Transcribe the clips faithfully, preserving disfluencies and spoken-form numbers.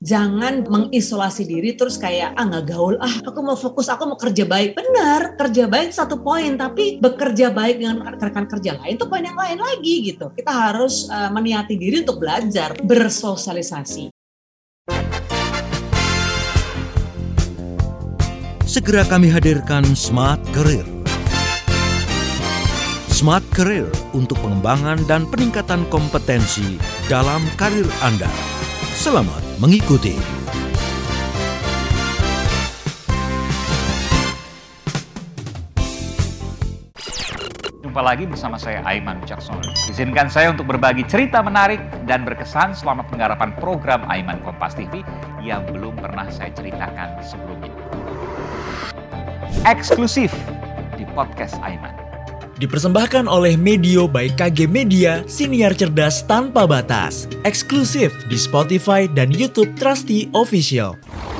Jangan mengisolasi diri terus kayak, ah nggak gaul, ah aku mau fokus, aku mau kerja baik. Benar, kerja baik satu poin, tapi bekerja baik dengan rekan kerja lain itu poin yang lain lagi gitu. Kita harus uh, meniati diri untuk belajar, bersosialisasi. Segera kami hadirkan Smart Career. Smart Career untuk pengembangan dan peningkatan kompetensi dalam karir Anda. Selamat mengikuti. Jumpa lagi bersama saya Aiman Wicaksono. Izinkan saya untuk berbagi cerita menarik dan berkesan selama penggarapan program Aiman Kompas T V yang belum pernah saya ceritakan sebelumnya. Eksklusif di podcast Aiman. Dipersembahkan oleh Medio by K G Media, siniar cerdas tanpa batas. Eksklusif di Spotify dan YouTube Trusty Official.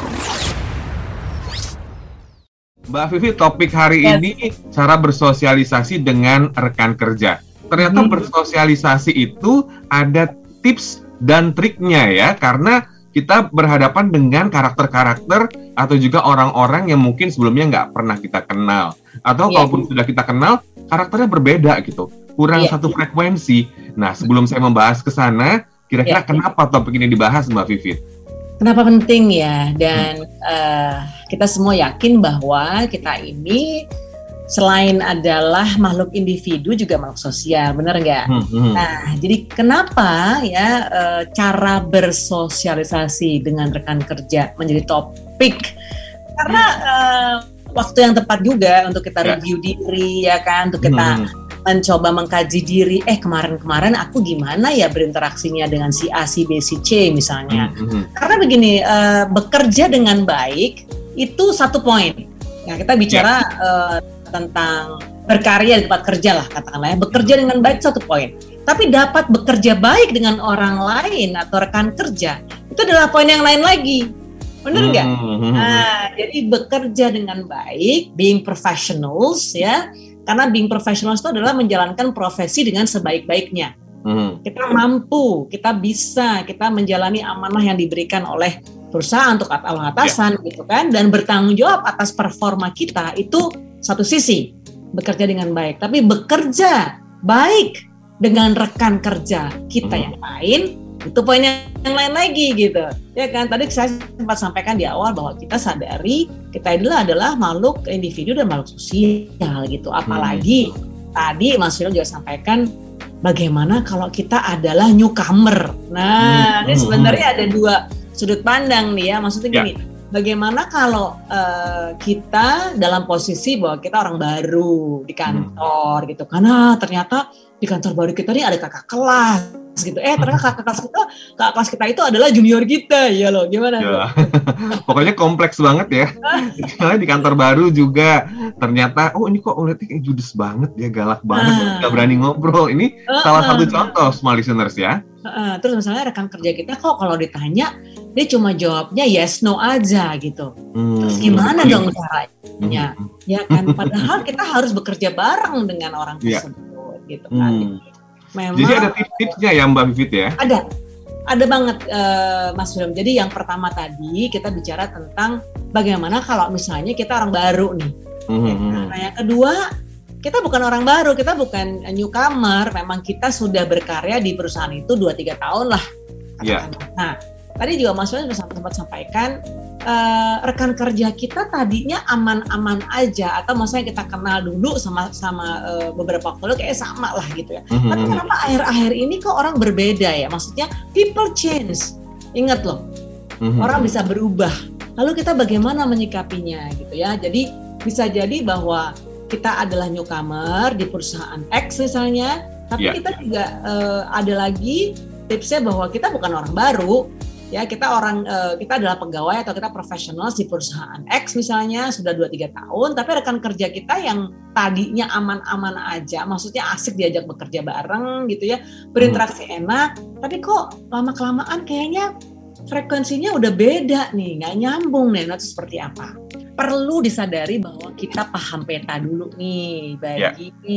Mbak Vivi, topik hari yes. ini cara bersosialisasi dengan rekan kerja. Ternyata hmm. bersosialisasi itu ada tips dan triknya ya, karena kita berhadapan dengan karakter-karakter atau juga orang-orang yang mungkin sebelumnya nggak pernah kita kenal. Atau yeah. kalaupun sudah kita kenal, karakternya berbeda gitu, kurang yeah. satu frekuensi. Nah, sebelum saya membahas ke sana, kira-kira yeah. kenapa topik ini dibahas, Mbak Vivi? Kenapa penting ya? Dan hmm. uh, kita semua yakin bahwa kita ini selain adalah makhluk individu juga makhluk sosial, benar nggak? Hmm, hmm. Nah, jadi kenapa ya uh, cara bersosialisasi dengan rekan kerja menjadi topik? Karena uh, waktu yang tepat juga untuk kita review yeah. diri ya kan, untuk kita hmm. mencoba mengkaji diri. Eh kemarin-kemarin aku gimana ya berinteraksinya dengan si A, si B, si C misalnya. Hmm. Karena begini, uh, bekerja dengan baik itu satu poin. Ya kita bicara yeah. uh, tentang berkarya di tempat kerja lah katakanlah ya. Bekerja dengan baik satu poin. Tapi dapat bekerja baik dengan orang lain atau rekan kerja itu adalah poin yang lain lagi. Benar nggak? Hmm. Nah, jadi bekerja dengan baik, being professionals ya. Karena being professionals itu adalah menjalankan profesi dengan sebaik-baiknya. Hmm. Kita mampu, kita bisa, kita menjalani amanah yang diberikan oleh perusahaan untuk atasan yeah. gitu kan, dan bertanggung jawab atas performa kita itu satu sisi bekerja dengan baik. Tapi bekerja baik dengan rekan kerja kita hmm. yang lain itu poin yang lain lagi gitu ya kan. Tadi saya sempat sampaikan di awal bahwa kita sadari kita adalah adalah makhluk individu dan makhluk sosial gitu. Apalagi hmm. tadi Mas Firman juga sampaikan bagaimana kalau kita adalah newcomer. Nah hmm. ini sebenarnya ada dua sudut pandang nih ya, maksudnya gini ya. Bagaimana kalau uh, kita dalam posisi bahwa kita orang baru di kantor hmm. gitu, karena ternyata di kantor baru kita nih ada kakak kelas gitu. Eh ternyata kakak kelas kita, kakak kelas kita itu adalah junior kita, ya loh. Gimana? Ya. Pokoknya kompleks banget ya. Karena di kantor baru juga ternyata, oh ini kok ngeliatnya kayak judes banget, dia galak banget, ah. nggak berani ngobrol. Ini uh, salah uh. satu contoh, small listeners ya. Uh, terus misalnya rekan kerja kita kok kalau ditanya dia cuma jawabnya yes no aja gitu. Hmm. Terus gimana dong caranya? Hmm. Ya kan. Padahal kita harus bekerja bareng dengan orang tersebut. Yeah. Gitu kan. Hmm. Memang, jadi ada tips-tipsnya ya Mbak Vivit ya? Ada, ada banget uh, Mas William. Jadi yang pertama tadi kita bicara tentang bagaimana kalau misalnya kita orang baru nih. Mm-hmm. Nah yang kedua, kita bukan orang baru, kita bukan newcomer. Memang kita sudah berkarya di perusahaan itu dua tiga tahun lah. Yeah. Nah tadi juga Mas William sempat sampaikan uh, rekan kerja kita tadinya aman-aman aja, atau maksudnya kita kenal dulu sama sama uh, beberapa waktu lalu kayak sama lah gitu ya. Mm-hmm. Tapi kenapa akhir-akhir ini kok orang berbeda ya? Maksudnya people change. Ingat loh, mm-hmm. orang bisa berubah. Lalu kita bagaimana menyikapinya gitu ya? Jadi bisa jadi bahwa kita adalah newcomer di perusahaan X misalnya, tapi yeah. kita juga uh, ada lagi tipsnya bahwa kita bukan orang baru. Ya, kita orang uh, kita adalah pegawai atau kita profesional di perusahaan X misalnya sudah dua tiga tahun, tapi rekan kerja kita yang tadinya aman-aman aja, maksudnya asik diajak bekerja bareng gitu ya, berinteraksi hmm. enak, tapi kok lama-kelamaan kayaknya frekuensinya udah beda nih, nggak nyambung nih, itu seperti apa? Perlu disadari bahwa kita paham peta dulu nih bagi yeah.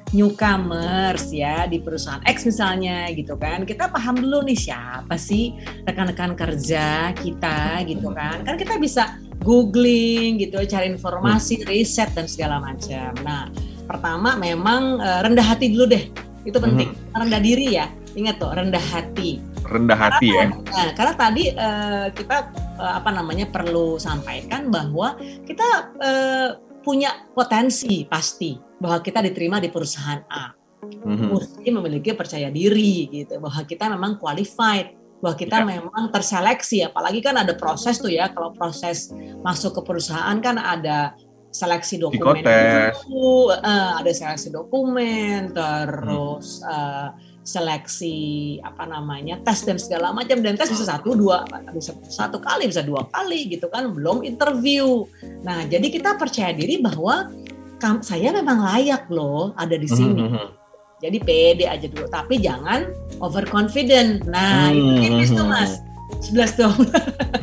newcomers ya di perusahaan X misalnya gitu kan, kita paham dulu nih siapa sih rekan-rekan kerja kita gitu kan. Kan kita bisa googling gitu, cari informasi, riset dan segala macam. Nah, pertama memang uh, rendah hati dulu deh. Itu penting. Hmm. Rendah diri ya. Ingat tuh, rendah hati. Rendah hati karena, ya. Nah, karena tadi uh, kita uh, apa namanya perlu sampaikan bahwa kita uh, punya potensi pasti bahwa kita diterima di perusahaan A. Mm-hmm. Mesti memiliki percaya diri gitu, bahwa kita memang qualified, bahwa kita yeah. memang terseleksi. Apalagi kan ada proses tuh ya, kalau proses masuk ke perusahaan kan ada seleksi dokumen dulu, uh, ada seleksi dokumen, terus hmm. uh, seleksi apa namanya tes dan segala macam, dan tes bisa satu dua bisa satu kali bisa dua kali gitu kan, belum interview. Nah jadi kita percaya diri bahwa saya memang layak loh ada di sini. Hmm. Jadi pede aja dulu, tapi jangan overconfident. Nah hmm. itu tipis tuh mas. sebelas dua belas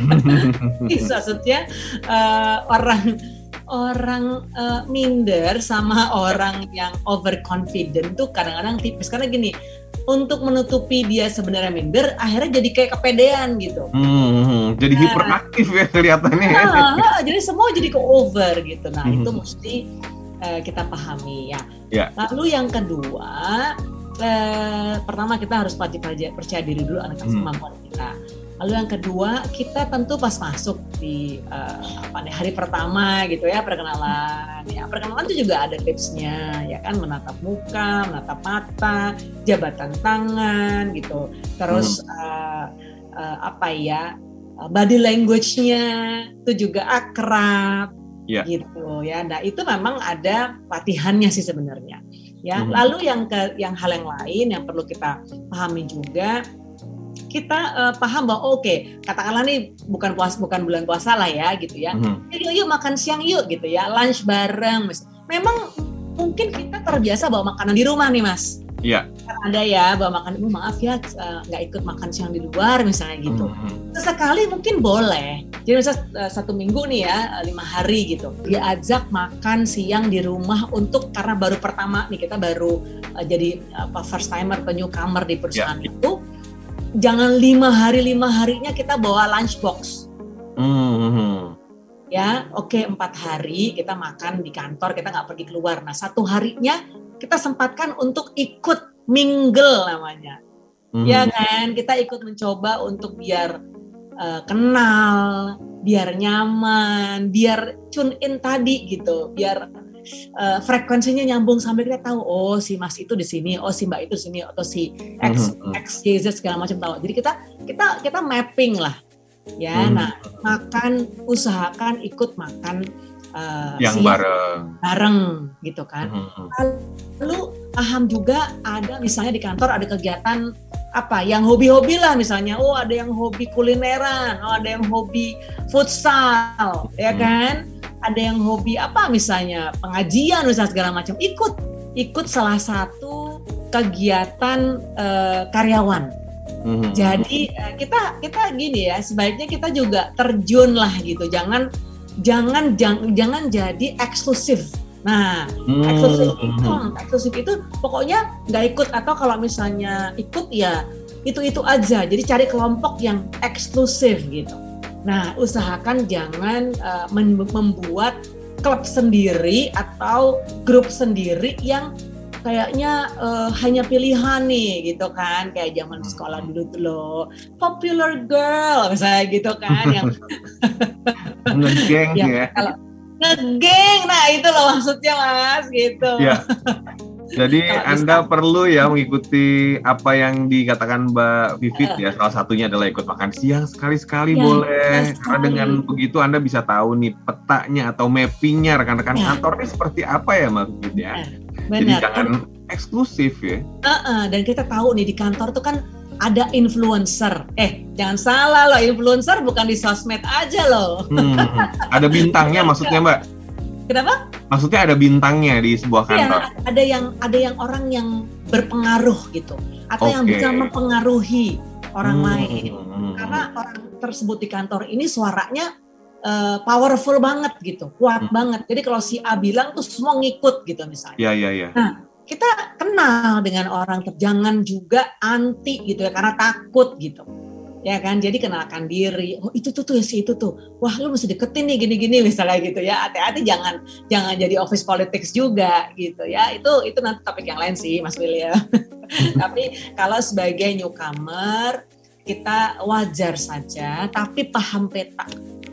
maksudnya uh, orang orang uh, minder sama orang yang overconfident tuh kadang-kadang tipis, karena gini, untuk menutupi dia sebenarnya minder, akhirnya jadi kayak kepedean gitu. Hmm, jadi nah, hiperaktif ya kelihatannya. Nah, jadi semua jadi ke over gitu. Nah hmm. itu mesti uh, kita pahami ya. ya. Lalu yang kedua, uh, pertama kita harus percaya, percaya diri dulu anak hmm. kemampuan kita. Lalu yang kedua, kita tentu pas masuk di uh, apa nih hari pertama gitu ya, perkenalan. Ya, perkenalan itu juga ada tipsnya ya kan, menatap muka, menatap mata, jabatan tangan gitu. Terus hmm. uh, uh, apa ya, body language-nya itu juga akrab yeah. gitu ya. Nah, itu memang ada latihannya sih sebenarnya. Ya. Hmm. Lalu yang ke yang hal yang lain yang perlu kita pahami juga, kita uh, paham bahwa oke, okay, katakanlah nih bukan puas bukan bulan puasa lah ya gitu ya. Mm-hmm. Yuk yuk makan siang yuk gitu ya, lunch bareng. Memang mungkin kita terbiasa bawa makanan di rumah nih mas. Iya. Yeah. Ada ya bawa makan, maaf ya nggak uh, ikut makan siang di luar misalnya gitu. Mm-hmm. Sesekali mungkin boleh. Jadi misalnya uh, satu minggu nih ya lima hari gitu, diajak makan siang di rumah untuk karena baru pertama nih kita baru uh, jadi apa first timer atau newcomer di perusahaan yeah. itu. Jangan lima hari lima harinya kita bawa lunchbox. Mm-hmm. Ya, oke okay, empat hari kita makan di kantor, kita nggak pergi keluar. Nah satu harinya kita sempatkan untuk ikut mingle namanya, mm-hmm. ya kan? Kita ikut mencoba untuk biar uh, kenal, biar nyaman, biar tune in tadi gitu, biar Uh, frekuensinya nyambung sampai kita tahu oh si mas itu di sini, oh si mbak itu di sini, atau si X mm-hmm. X Y Z segala macam tahu. Jadi kita kita kita mapping lah ya. Mm-hmm. Nah makan, usahakan ikut makan uh, yang si bareng bareng gitu kan. Mm-hmm. Lalu paham juga ada misalnya di kantor ada kegiatan apa yang hobi-hobi lah misalnya, oh ada yang hobi kulineran, oh ada yang hobi futsal, mm-hmm. ya kan. Ada yang hobi apa misalnya pengajian misalnya segala macam, ikut ikut salah satu kegiatan uh, karyawan. Mm-hmm. Jadi uh, kita kita gini ya, sebaiknya kita juga terjun lah gitu, jangan jangan jangan, jangan jadi eksklusif. Nah mm-hmm. eksklusif itu eksklusif itu pokoknya nggak ikut, atau kalau misalnya ikut ya itu itu aja. Jadi cari kelompok yang eksklusif gitu. Nah, usahakan jangan uh, membuat klub sendiri atau grup sendiri yang kayaknya uh, hanya pilihan nih gitu kan, kayak zaman sekolah dulu tuh loh, popular girl misalnya gitu kan, yang ngegeng ya. Kalau ngegeng, nah itu loh maksudnya mas gitu. Ya. Jadi kalo Anda bisa. Perlu ya mengikuti apa yang dikatakan Mbak Vivit uh. ya. Salah satunya adalah ikut makan siang sekali-sekali ya, boleh. Karena dengan begitu Anda bisa tahu nih petanya atau mappingnya rekan-rekan ya. Kantor ini seperti apa ya Mbak Vivit ya. Uh, Jadi jangan eksklusif ya. Uh-uh. Dan kita tahu nih di kantor tuh kan ada influencer. Eh jangan salah loh, influencer bukan di sosmed aja loh. Hmm, ada bintangnya maksudnya Mbak. Kenapa? Maksudnya ada bintangnya di sebuah kantor. Ya, ada yang ada yang orang yang berpengaruh gitu, atau okay. yang bisa mempengaruhi orang hmm. lain. Karena orang tersebut di kantor ini suaranya uh, powerful banget gitu, kuat hmm. banget. Jadi kalau si A bilang tuh semua ngikut gitu misalnya. Iya iya iya. Nah kita kenal dengan orang, jangan juga anti gitu ya, karena takut gitu. Ya kan, jadi kenalkan diri. Oh itu tuh tuh si itu tuh. Wah lu mesti deketin nih gini-gini misalnya gitu ya. Hati-hati jangan jangan jadi office politics juga gitu ya. Itu itu nanti topik yang lain sih Mas William. Tapi kalau sebagai newcomer kita wajar saja, tapi paham peta.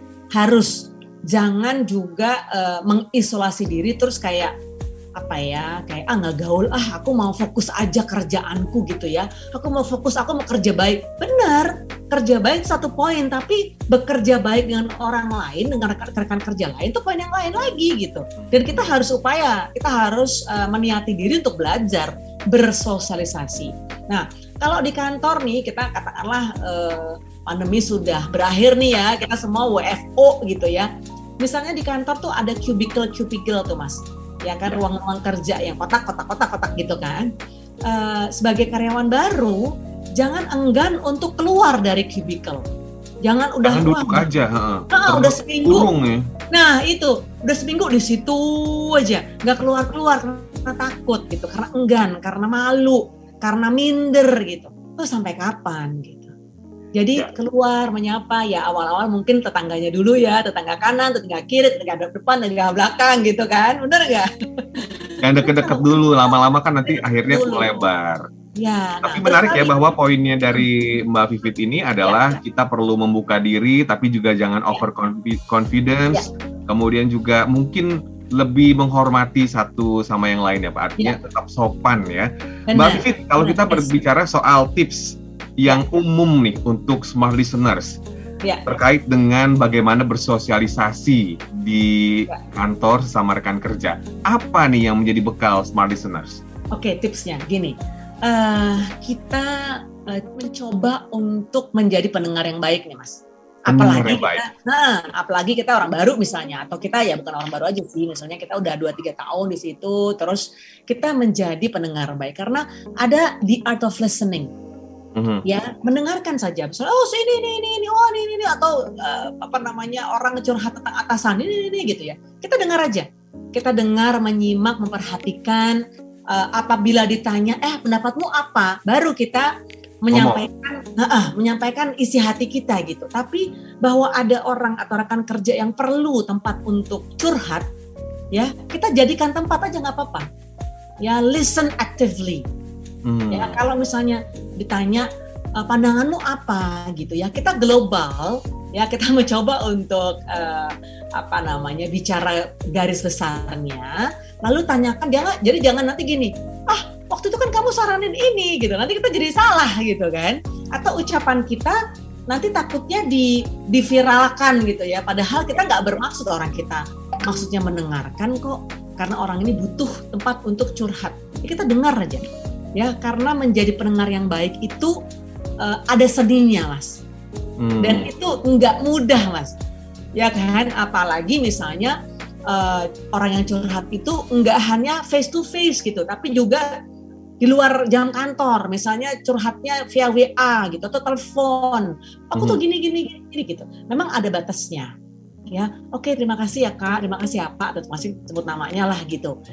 Harus jangan juga uh, mengisolasi diri terus kayak apa ya, kayak ah nggak gaul, ah aku mau fokus aja kerjaanku gitu ya, aku mau fokus, aku mau kerja baik. Benar, kerja baik satu poin, tapi bekerja baik dengan orang lain, dengan rekan-rekan kerja lain itu poin yang lain lagi gitu. Dan kita harus upaya, kita harus uh, meniati diri untuk belajar, bersosialisasi. Nah, kalau di kantor nih, kita katakanlah uh, pandemi sudah berakhir nih ya, kita semua W F O gitu ya. Misalnya di kantor tuh ada cubicle-cubicle tuh Mas. Ya kan, ruang-ruang kerja yang kotak-kotak-kotak-kotak gitu kan. Uh, sebagai karyawan baru, jangan enggan untuk keluar dari cubicle. Jangan udah jangan duduk aja, nah, udah seminggu. Ya. Nah itu, udah seminggu di situ aja, nggak keluar-keluar karena takut gitu, karena enggan, karena malu, karena minder gitu. Tuh sampai kapan gitu? Jadi ya. Keluar menyapa ya, awal-awal mungkin tetangganya dulu ya, tetangga kanan, tetangga kiri, tetangga depan, tetangga belakang gitu kan, bener nggak? Yang deket-deket dulu, lama-lama kan nanti akhirnya melebar. Ya, tapi nah, menarik ya bahwa poinnya dari Mbak Vivit ini adalah ya, ya. kita perlu membuka diri, tapi juga jangan ya. over confidence, ya. Kemudian juga mungkin lebih menghormati satu sama yang lain ya Pak, artinya ya. tetap sopan ya. Benar. Mbak Vivit, kalau Benar. kita berbicara soal tips yang umum nih untuk smart listeners ya. terkait dengan bagaimana bersosialisasi di ya. kantor sama rekan kerja, apa nih yang menjadi bekal smart listeners? Oke, tipsnya gini, uh, kita uh, mencoba untuk menjadi pendengar yang baik nih Mas. Apalagi kita, nah, apalagi kita orang baru misalnya, atau kita ya bukan orang baru aja sih, misalnya kita udah dua tiga tahun di situ, terus kita menjadi pendengar baik karena ada the art of listening. Mm-hmm. Ya, mendengarkan saja. Misalnya, oh ini ini ini ini, oh ini ini, atau uh, apa namanya orang curhat tentang atasan ini ini gitu ya. Kita dengar aja. Kita dengar, menyimak, memperhatikan. Uh, apabila ditanya, eh pendapatmu apa? Baru kita menyampaikan, uh, uh, menyampaikan isi hati kita gitu. Tapi bahwa ada orang atau rekan kerja yang perlu tempat untuk curhat, ya kita jadikan tempat aja nggak apa-apa. Ya, listen actively. Hmm. Ya, kalau misalnya ditanya uh, pandanganmu apa gitu ya, kita global ya, kita mencoba untuk uh, apa namanya bicara garis besarnya, lalu tanyakan jangan, jadi jangan nanti gini, ah waktu itu kan kamu saranin ini gitu, nanti kita jadi salah gitu kan, atau ucapan kita nanti takutnya di diviralkan gitu ya, padahal kita nggak bermaksud, orang kita maksudnya mendengarkan kok, karena orang ini butuh tempat untuk curhat, ya, kita dengar aja. Ya, karena menjadi pendengar yang baik itu uh, ada seninya, Mas. Hmm. Dan itu nggak mudah, Mas. Ya kan, apalagi misalnya uh, orang yang curhat itu nggak hanya face to face gitu, tapi juga di luar jam kantor. Misalnya curhatnya via W A gitu atau telepon. Aku hmm. tuh gini gini gini gitu. Memang ada batasnya. Ya, oke, terima kasih ya Kak, terima kasih ya Pak, atau masih sebut namanya lah gitu.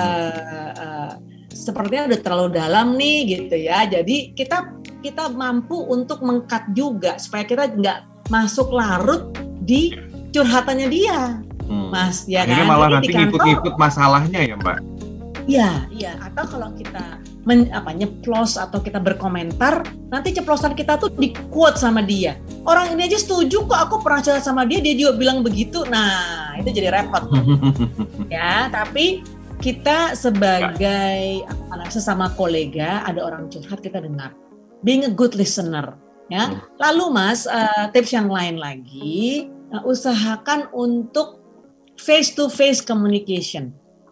Uh, uh, sepertinya udah terlalu dalam nih gitu ya. Jadi kita kita mampu untuk meng-cut juga supaya kita nggak masuk larut di curhatannya dia, hmm. Mas. Ya akhirnya kan? Malah nanti ngikut-ngikut masalahnya ya Mbak. Iya, iya. Atau kalau kita men, apa, nyeplos atau kita berkomentar, nanti ceplosan kita tuh di-quote sama dia. Orang ini aja setuju kok, aku pernah cerita sama dia, dia juga bilang begitu. Nah, itu jadi repot. Ya, tapi kita sebagai apa, sesama kolega, ada orang curhat, kita dengar. Being a good listener. Ya. Lalu Mas, uh, tips yang lain lagi, uh, usahakan untuk face-to-face communication.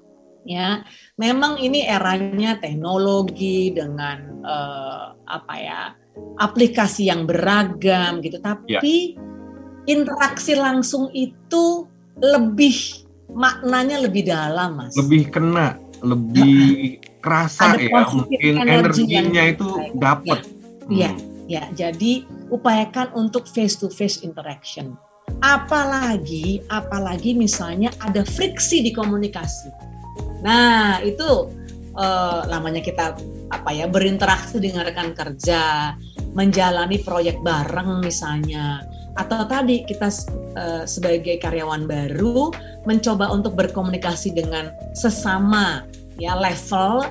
Ya, memang ini eranya teknologi dengan uh, apa ya, aplikasi yang beragam gitu, tapi ya. Interaksi langsung itu lebih maknanya lebih dalam, Mas. Lebih kena, lebih kerasa ya, mungkin energi energinya itu dapat. Iya, hmm. ya, jadi upayakan untuk face to face interaction. Apalagi, apalagi misalnya ada friksi di komunikasi. Nah, itu uh, namanya kita apa ya berinteraksi dengan rekan kerja, menjalani proyek bareng misalnya, atau tadi kita uh, sebagai karyawan baru mencoba untuk berkomunikasi dengan sesama ya level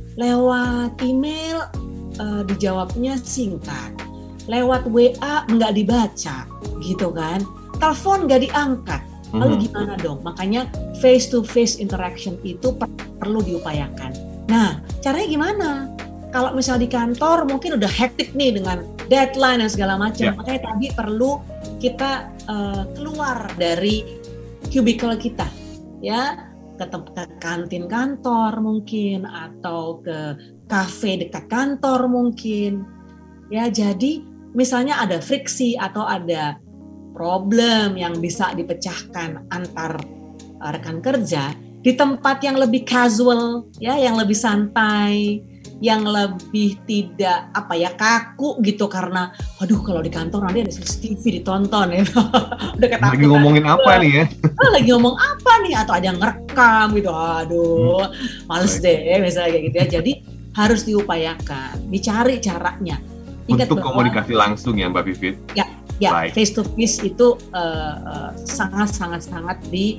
lewat email uh, dijawabnya singkat, lewat W A nggak dibaca gitu kan, telepon nggak diangkat, lalu gimana dong? Makanya face to face interaction itu per- perlu diupayakan. Nah caranya gimana? Kalau misal di kantor mungkin udah hektik nih dengan deadline dan segala macam, yeah. makanya tadi perlu kita uh, keluar dari cubicle kita, ya ke tempat kantin kantor mungkin atau ke kafe dekat kantor mungkin, ya jadi misalnya ada friksi atau ada problem yang bisa dipecahkan antar uh, rekan kerja di tempat yang lebih casual, ya yang lebih santai, yang lebih tidak apa ya kaku gitu karena aduh kalau di kantor nanti ada C C T V ditonton ya. Udah ketakutan. Lagi ngomongin apa nih ya? Oh, lagi ngomong apa nih atau ada yang ngerekam gitu. Aduh, hmm. males deh misalnya kayak gitu ya. Jadi harus diupayakan, dicari caranya. Ingat untuk bahwa, komunikasi langsung ya Mbak Vivit. Ya, ya face to face itu uh, uh, sangat-sangat-sangat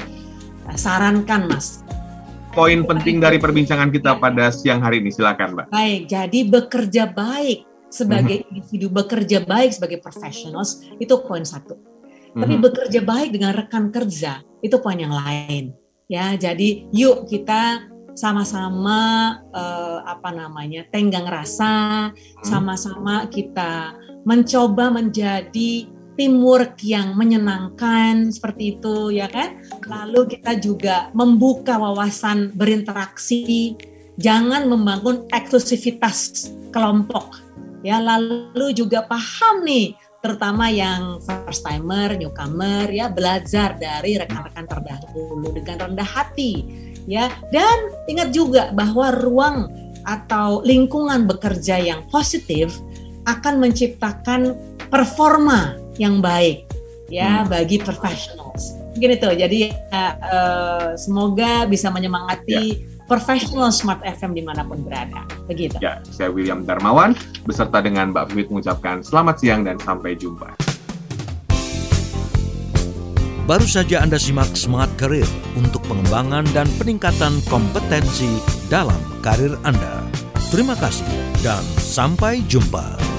disarankan Mas. Poin penting dari perbincangan kita pada siang hari ini, silakan Mbak. Baik, jadi bekerja baik sebagai mm-hmm. individu, bekerja baik sebagai professionals itu poin satu. Mm-hmm. Tapi bekerja baik dengan rekan kerja itu poin yang lain. Ya, jadi yuk kita sama-sama uh, apa namanya tenggang rasa, mm-hmm. sama-sama kita mencoba menjadi teamwork yang menyenangkan seperti itu ya kan. Lalu kita juga membuka wawasan berinteraksi, jangan membangun eksklusivitas kelompok ya. Lalu juga paham nih terutama yang first timer, newcomer ya, belajar dari rekan-rekan terdahulu dengan rendah hati ya. Dan ingat juga bahwa ruang atau lingkungan bekerja yang positif akan menciptakan performa yang baik ya hmm. bagi professionals. Mungkin itu. Jadi ya, uh, semoga bisa menyemangati ya. Professional Smart F M dimanapun berada. Begitu. Ya, saya William Darmawan beserta dengan Mbak Vivit mengucapkan selamat siang dan sampai jumpa. Baru saja Anda simak Smart Career untuk pengembangan dan peningkatan kompetensi dalam karir Anda. Terima kasih dan sampai jumpa.